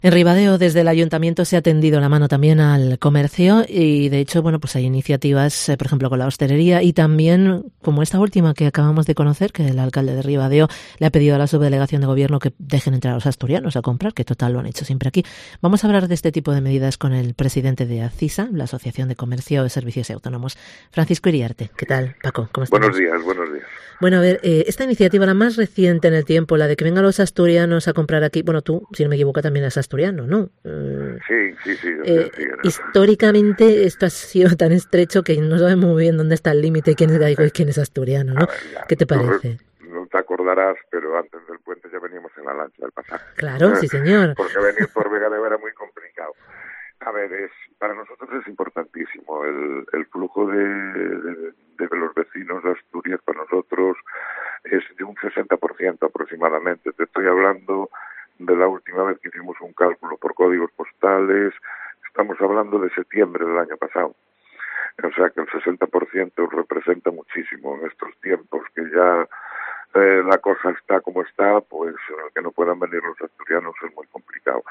En Ribadeo, desde el Ayuntamiento se ha tendido la mano también al comercio y, de hecho, bueno, pues hay iniciativas, por ejemplo, con la hostelería y también, como esta última que acabamos de conocer, que el alcalde de Ribadeo le ha pedido a la subdelegación de gobierno que dejen entrar a los asturianos a comprar, que total lo han hecho siempre aquí. Vamos a hablar de este tipo de medidas con el presidente de ACISA, la Asociación de Comercio, Servicios y Autónomos, Francisco Iriarte. ¿Qué tal, Paco? ¿Cómo estamos? Buenos días, buenos días. Bueno, a ver, esta iniciativa, la más reciente en el tiempo, la de que vengan los asturianos a comprar aquí, bueno, tú, si no me equivoco, también eres asturiano, ¿no? Sí. Históricamente esto ha sido tan estrecho que no sabemos muy bien dónde está el límite, quién es gallego y quién es asturiano, ¿no? ¿Qué te parece? No te acordarás, pero antes del puente ya veníamos en la lancha del pasaje. Claro, sí señor. Porque venir por Vega de Vera era muy complicado. A ver, para nosotros es importantísimo el flujo de los vecinos de Asturias. Para nosotros es de un 60% aproximadamente. Te estoy hablando de la última vez que hicimos un cálculo por códigos postales. Estamos hablando de septiembre del año pasado. O sea que el 60% representa muchísimo en estos tiempos que ya la cosa está como está, pues el que no puedan venir los asturianos es muy complicado.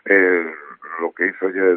Lo que hizo ayer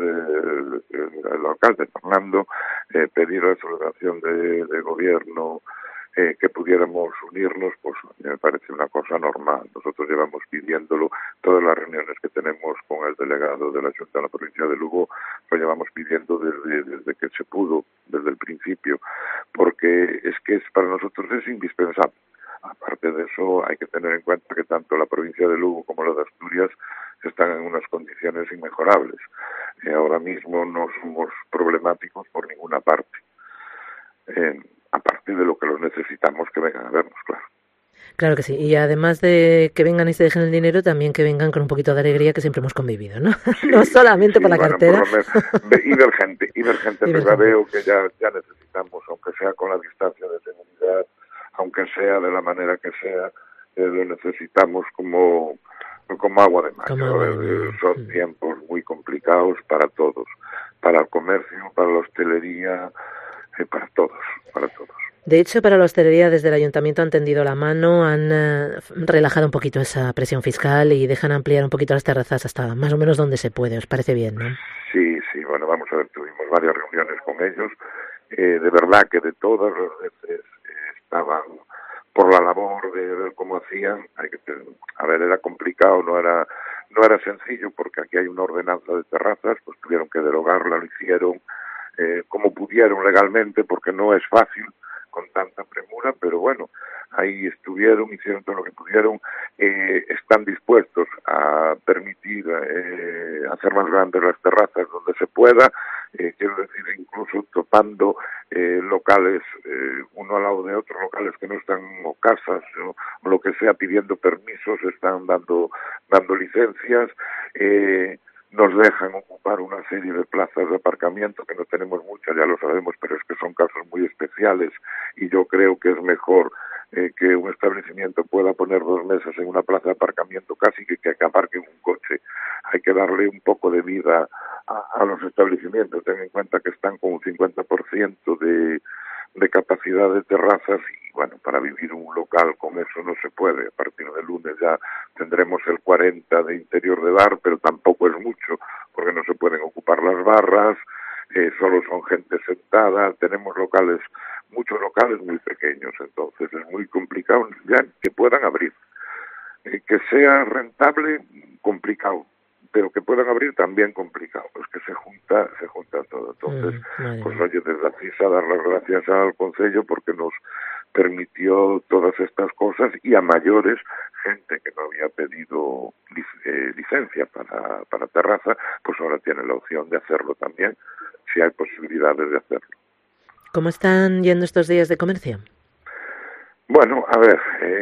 el alcalde Fernando, pedir a la subdelegación de gobierno que pudiéramos unirnos, pues me parece una cosa normal. Nosotros llevamos pidiéndolo, todas las reuniones que tenemos con el delegado de la Junta de la provincia de Lugo, lo llevamos pidiendo desde que se pudo, desde el principio, porque es que para nosotros es indispensable. Aparte de eso, hay que tener en cuenta que tanto la provincia de Lugo como la de Asturias están en unas condiciones inmejorables. Ahora mismo no somos problemáticos por ninguna parte. Aparte de lo que los necesitamos que vengan a vernos, claro. Claro que sí, y además de que vengan y se dejen el dinero, también que vengan con un poquito de alegría que siempre hemos convivido, ¿no? Sí, no solamente por la cartera. Y ver gente en Ribadeo que ya necesitamos, aunque sea con la distancia de seguridad, aunque sea de la manera que sea, lo necesitamos como agua de mayo. Son tiempos muy complicados para todos, para el comercio, para la hostelería, para todos. De hecho, para la hostelería desde el Ayuntamiento han tendido la mano, han relajado un poquito esa presión fiscal y dejan ampliar un poquito las terrazas hasta más o menos donde se puede. ¿Os parece bien, no? Sí, bueno, vamos a ver, tuvimos varias reuniones con ellos. De verdad que de todas las veces estaban por la labor de ver cómo hacían. Era complicado, no era sencillo, porque aquí hay una ordenanza de terrazas, pues tuvieron que derogarla, lo hicieron como pudieron legalmente, porque no es fácil con tanta premura, pero bueno, ahí estuvieron, hicieron todo lo que pudieron, están dispuestos a permitir hacer más grandes las terrazas donde se pueda, quiero decir, incluso topando locales uno al lado de otro, locales que no están, o casas, o lo que sea, pidiendo permisos, están dando licencias, nos dejan ocupar una serie de plazas de aparcamiento, que no tenemos muchas, ya lo sabemos, pero es que son casos muy especiales y yo creo que es mejor que un establecimiento pueda poner 2 mesas en una plaza de aparcamiento casi que aparquen un coche. Hay que darle un poco de vida a los establecimientos. Ten en cuenta que están con un 50% de capacidad de terrazas y bueno, para vivir un local con eso no se puede. A partir del lunes ya tendremos el 40 de interior de bar, pero tampoco es mucho porque no se pueden ocupar las barras, solo son gente sentada, tenemos muchos locales muy pequeños, entonces es muy complicado ya que puedan abrir. Que sea rentable, complicado, pero que puedan abrir también complicado, es que se junta todo. Entonces, pues oye, desde ACISA dar las gracias al Concello porque nos permitió todas estas cosas y a mayores, gente que no había pedido licencia para terraza, pues ahora tiene la opción de hacerlo también, si hay posibilidades de hacerlo. ¿Cómo están yendo estos días de comercio? Bueno, a ver,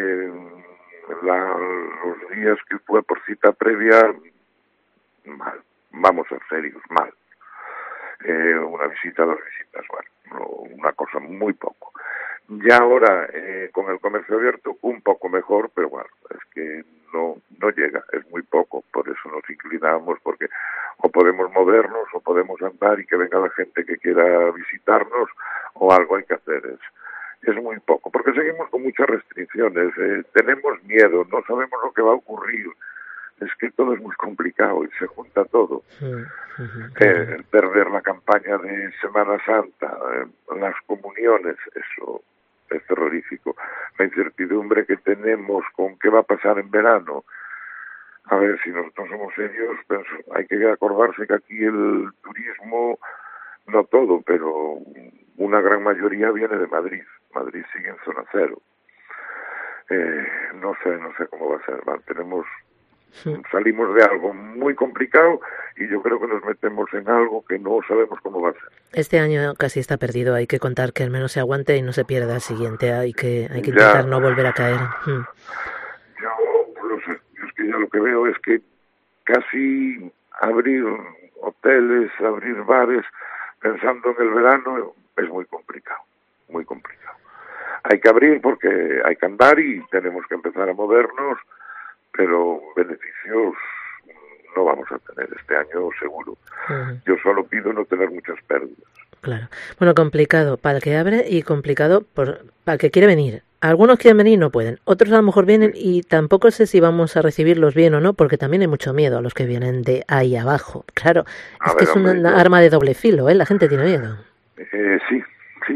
los días que fue por cita previa, mal, vamos a serios, mal. Una visita, 2 visitas, bueno, una cosa muy poco. Ya ahora, con el comercio abierto, un poco mejor, pero bueno, es que no llega, es muy poco, por eso nos inclinamos, porque o podemos movernos, o podemos andar y que venga la gente que quiera visitarnos, o algo hay que hacer, es muy poco, porque seguimos con muchas restricciones, tenemos miedo, no sabemos lo que va a ocurrir, es que todo es muy complicado y se junta todo. Perder la campaña de Semana Santa, las comuniones, eso es terrorífico. La incertidumbre que tenemos con qué va a pasar en verano. A ver, si nosotros somos serios, pues hay que acordarse que aquí el turismo, no todo, pero una gran mayoría viene de Madrid. Madrid sigue en zona cero. No sé cómo va a ser. Salimos de algo muy complicado y yo creo que nos metemos en algo que no sabemos cómo va a ser. Este año casi está perdido. Hay que contar que al menos se aguante y no se pierda el siguiente. Hay que intentar no volver a caer. Yo no sé. Es que ya lo que veo es que casi abrir hoteles, abrir bares, pensando en el verano, es muy complicado, muy complicado. Hay que abrir porque hay que andar y tenemos que empezar a movernos, pero beneficios no vamos a tener este año seguro. Yo solo pido no tener muchas pérdidas. Claro. Bueno, complicado para el que abre y complicado para el que quiere venir. Algunos quieren venir y no pueden. Otros a lo mejor vienen y tampoco sé si vamos a recibirlos bien o no, porque también hay mucho miedo a los que vienen de ahí abajo. Claro, es una arma de doble filo, ¿eh? La gente tiene miedo. Sí,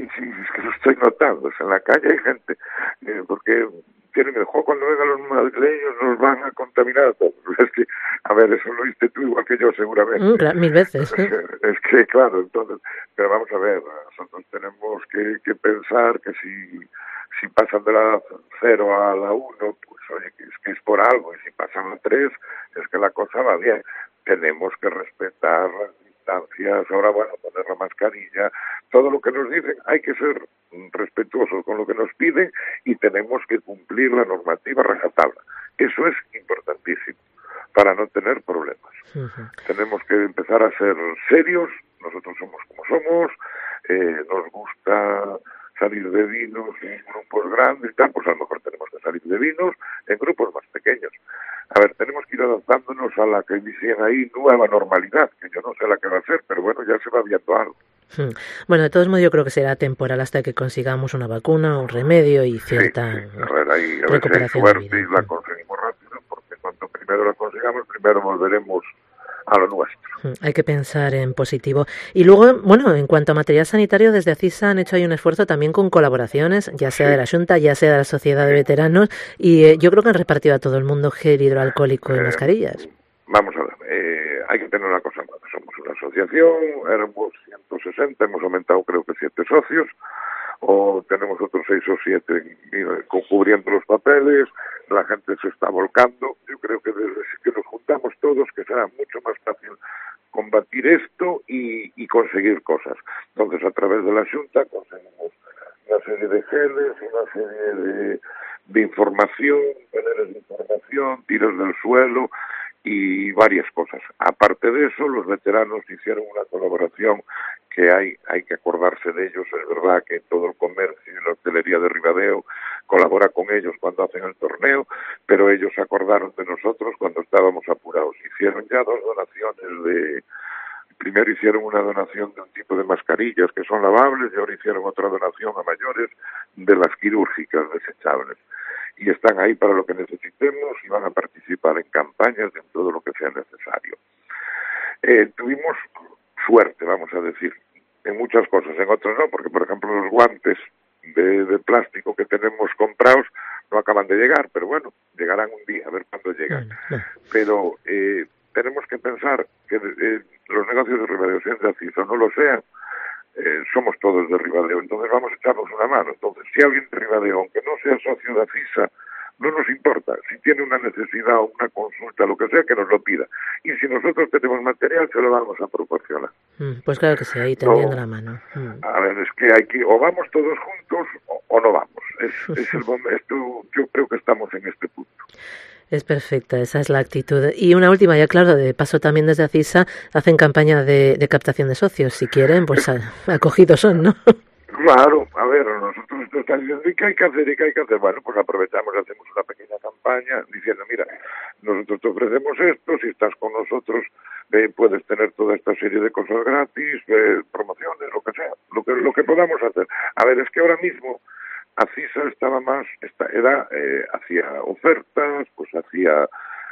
es que lo estoy notando. En la calle hay gente, porque tienen el juego cuando vengan los madrileños nos van a contaminar a todos. Es que, a ver, eso lo viste tú igual que yo seguramente. Claro, 1000 veces. Es que, claro, entonces, pero vamos a ver, nosotros tenemos que pensar que si pasan de la 0 a la 1, pues oye, que es por algo, y si pasan a 3, es que la cosa va bien. Tenemos que respetar las distancias, ahora bueno, poner la mascarilla, todo lo que nos dicen, hay que ser respetuosos con lo que nos piden y tenemos que cumplir la normativa, rajatabla. Eso es importantísimo para no tener problemas. Tenemos que empezar a ser serios, nosotros somos como somos, nos gusta salir de vinos en grupos grandes y tal, pues a lo mejor tenemos que salir de vinos en grupos más pequeños. A ver, tenemos que ir adaptándonos a la que dicen ahí nueva normalidad, que yo no sé la que va a ser, pero bueno, ya se va viendo algo. Bueno, de todos modos yo creo que será temporal hasta que consigamos una vacuna, un remedio y cierta a ver si hay suerte y la conseguimos rápido, porque cuanto primero la consigamos, primero volveremos a lo nuestro. Hay que pensar en positivo. Y luego, bueno, en cuanto a material sanitario, desde ACISA han hecho ahí un esfuerzo también con colaboraciones, ya sea de la Junta, ya sea de la Sociedad de Veteranos, y yo creo que han repartido a todo el mundo gel hidroalcohólico y mascarillas. Vamos a ver, hay que tener una cosa más. Somos una asociación, éramos 160, hemos aumentado creo que 7 socios, o tenemos otros 6 o 7 cubriendo los papeles, la gente se está volcando. Yo creo que desde que nos juntamos todos, que será mucho más fácil combatir esto y conseguir cosas. Entonces, a través de la Junta conseguimos una serie de geles, una serie de información, paneles de información, tiros del suelo y varias cosas. Aparte de eso, los veteranos hicieron una colaboración que hay que acordarse de ellos. Es verdad que todo el comercio y la hostelería de Ribadeo colabora con ellos cuando hacen el torneo, pero ellos se acordaron de nosotros cuando estábamos apurados. Hicieron ya 2 donaciones primero hicieron una donación de un tipo de mascarillas que son lavables y ahora hicieron otra donación a mayores de las quirúrgicas desechables. Y están ahí para lo que necesitemos y van a participar en campañas, en todo lo que sea necesario. Tuvimos suerte, vamos a decir, en muchas cosas, en otras no, porque por ejemplo los guantes de plástico que tenemos comprados no acaban de llegar, pero bueno, llegarán un día, a ver cuándo llegan. Pero tenemos que pensar que los negocios de Ribadeo, sean de ACISA o no lo sean, somos todos de Ribadeo, entonces vamos a echarnos una mano. Entonces, si alguien de Ribadeo, aunque no sea socio de ACISA, no nos importa. Si tiene una necesidad o una consulta, lo que sea, que nos lo pida. Y si nosotros tenemos material, se lo vamos a proporcionar. Pues claro que sí, ahí tendiendo la mano. A ver, es que o vamos todos juntos o no vamos. Es el momento, yo creo que estamos en este punto. Es perfecta, esa es la actitud. Y una última, ya claro, de paso también desde ACISA hacen campaña de captación de socios. Si quieren, pues acogidos son, ¿no? Claro, a ver, nosotros nos están diciendo ¿y qué hay que hacer? ¿Y qué hay que hacer? Bueno, pues aprovechamos y hacemos una pequeña campaña diciendo, mira, nosotros te ofrecemos esto, si estás con nosotros puedes tener toda esta serie de cosas gratis, promociones, lo que sea, lo que podamos hacer. A ver, es que ahora mismo ACISA estaba más, hacía ofertas, pues hacía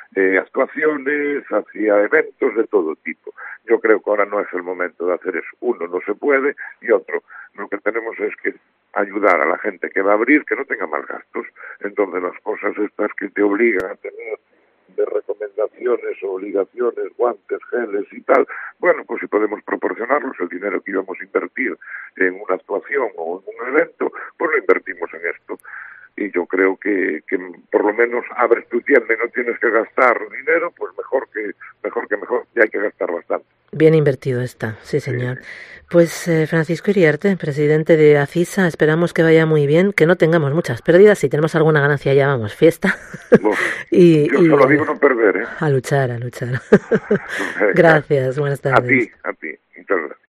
actuaciones, hacia eventos de todo tipo. Yo creo que ahora no es el momento de hacer eso. Uno, no se puede, y otro, lo que tenemos es que ayudar a la gente que va a abrir que no tenga más gastos. Entonces las cosas estas que te obligan a tener de recomendaciones o obligaciones, guantes, geles y tal, bueno, pues si podemos proporcionarlos, el dinero que íbamos a invertir en una actuación o en un evento, pues lo invertimos en esto. Y yo creo que por lo menos abres tu tienda y no tienes que gastar dinero, pues mejor, y hay que gastar bastante. Bien invertido está, sí señor. Pues Francisco Iriarte, presidente de ACISA, esperamos que vaya muy bien, que no tengamos muchas pérdidas, si tenemos alguna ganancia ya vamos, fiesta. Yo solo digo no perder, ¿eh? A luchar. Gracias, buenas tardes. A ti, muchas gracias.